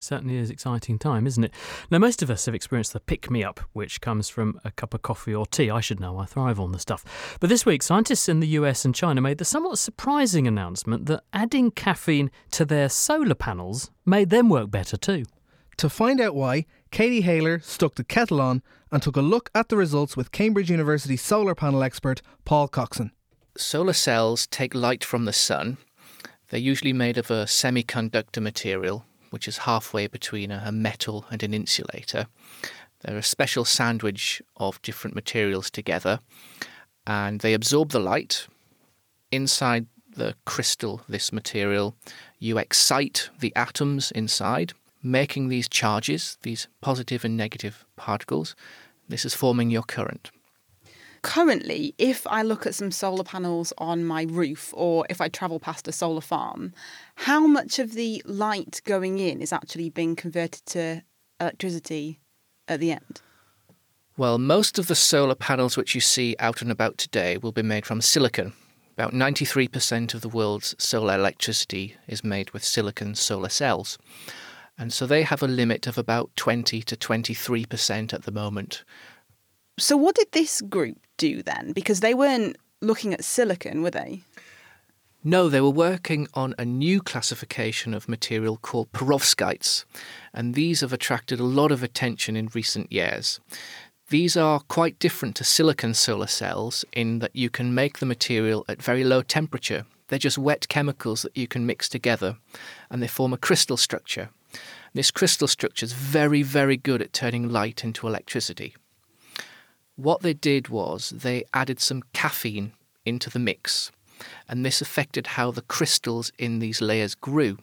Certainly is exciting time, isn't it? Now, most of us have experienced the pick-me-up, which comes from a cup of coffee or tea. I should know, I thrive on the stuff. But this week, scientists in the US and China made the somewhat surprising announcement that adding caffeine to their solar panels made them work better too. To find out why, Katie Haler stuck the kettle on and took a look at the results with Cambridge University solar panel expert Paul Coxon. Solar cells take light from the sun. They're usually made of a semiconductor material, which is halfway between a metal and an insulator. They're a special sandwich of different materials together, and they absorb the light. Inside the crystal, this material, you excite the atoms inside, making these charges, these positive and negative particles. This is forming your current. Currently, if I look at some solar panels on my roof or if I travel past a solar farm, how much of the light going in is actually being converted to electricity at the end? Well, most of the solar panels which you see out and about today will be made from silicon. About 93% of the world's solar electricity is made with silicon solar cells. And so they have a limit of about 20 to 23% at the moment. So what did this group do then? Because they weren't looking at silicon, were they? No, they were working on a new classification of material called perovskites, and these have attracted a lot of attention in recent years. These are quite different to silicon solar cells in that you can make the material at very low temperature. They're just wet chemicals that you can mix together, and they form a crystal structure. This crystal structure is very, very good at turning light into electricity. What they did was they added some caffeine into the mix, and this affected how the crystals in these layers grew.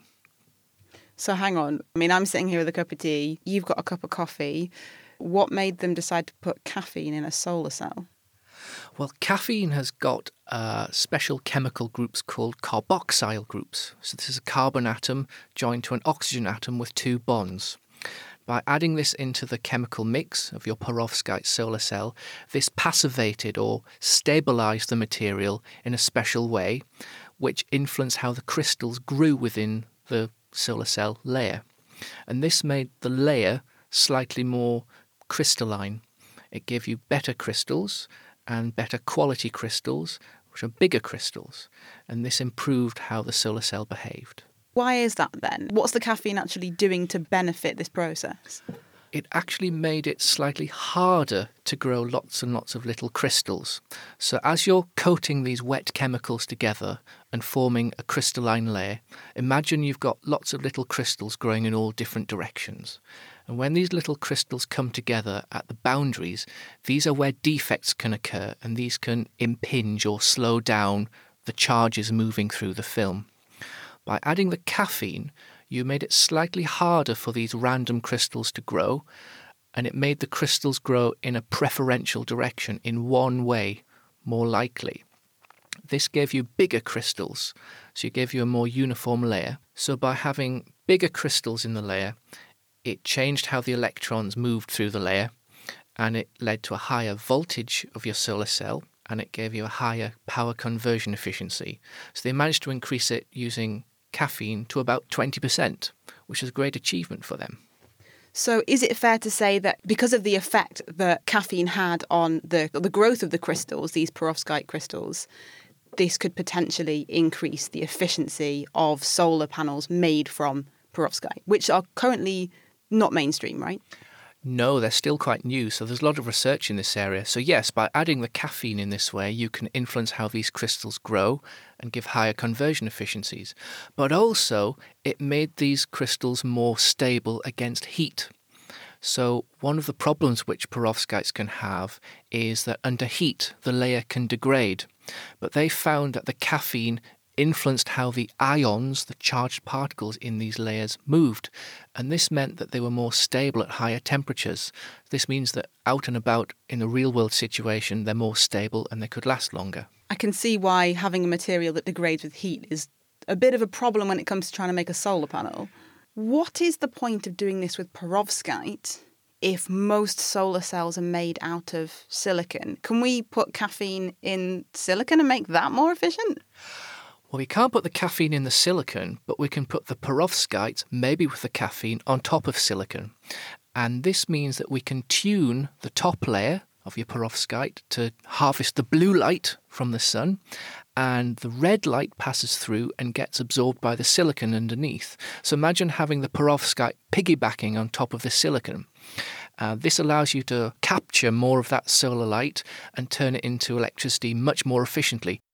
So hang on. I mean, I'm sitting here with a cup of tea. You've got a cup of coffee. What made them decide to put caffeine in a solar cell? Well, caffeine has got special chemical groups called carboxyl groups. So this is a carbon atom joined to an oxygen atom with two bonds. By adding this into the chemical mix of your perovskite solar cell, this passivated or stabilised the material in a special way, which influenced how the crystals grew within the solar cell layer. And this made the layer slightly more crystalline. It gave you better crystals and better quality crystals, which are bigger crystals. And this improved how the solar cell behaved. Why is that then? What's the caffeine actually doing to benefit this process? It actually made it slightly harder to grow lots and lots of little crystals. So as you're coating these wet chemicals together and forming a crystalline layer, imagine you've got lots of little crystals growing in all different directions. And when these little crystals come together at the boundaries, these are where defects can occur, and these can impinge or slow down the charges moving through the film. By adding the caffeine, you made it slightly harder for these random crystals to grow, and it made the crystals grow in a preferential direction, in one way, more likely. This gave you bigger crystals, so it gave you a more uniform layer. So by having bigger crystals in the layer, it changed how the electrons moved through the layer, and it led to a higher voltage of your solar cell, and it gave you a higher power conversion efficiency. So they managed to increase it using caffeine to about 20%, which is a great achievement for them. So is it fair to say that because of the effect that caffeine had on the growth of the crystals, these perovskite crystals, this could potentially increase the efficiency of solar panels made from perovskite, which are currently not mainstream, right? No, they're still quite new, so there's a lot of research in this area. So yes, by adding the caffeine in this way, you can influence how these crystals grow and give higher conversion efficiencies. But also, it made these crystals more stable against heat. So one of the problems which perovskites can have is that under heat, the layer can degrade. But they found that the caffeine influenced how the ions, the charged particles in these layers, moved. And this meant that they were more stable at higher temperatures. This means that out and about in a real-world situation, they're more stable and they could last longer. I can see why having a material that degrades with heat is a bit of a problem when it comes to trying to make a solar panel. What is the point of doing this with perovskite if most solar cells are made out of silicon? Can we put caffeine in silicon and make that more efficient? Well, we can't put the caffeine in the silicon, but we can put the perovskite, maybe with the caffeine, on top of silicon. And this means that we can tune the top layer of your perovskite to harvest the blue light from the sun, and the red light passes through and gets absorbed by the silicon underneath. So imagine having the perovskite piggybacking on top of the silicon. This allows you to capture more of that solar light and turn it into electricity much more efficiently.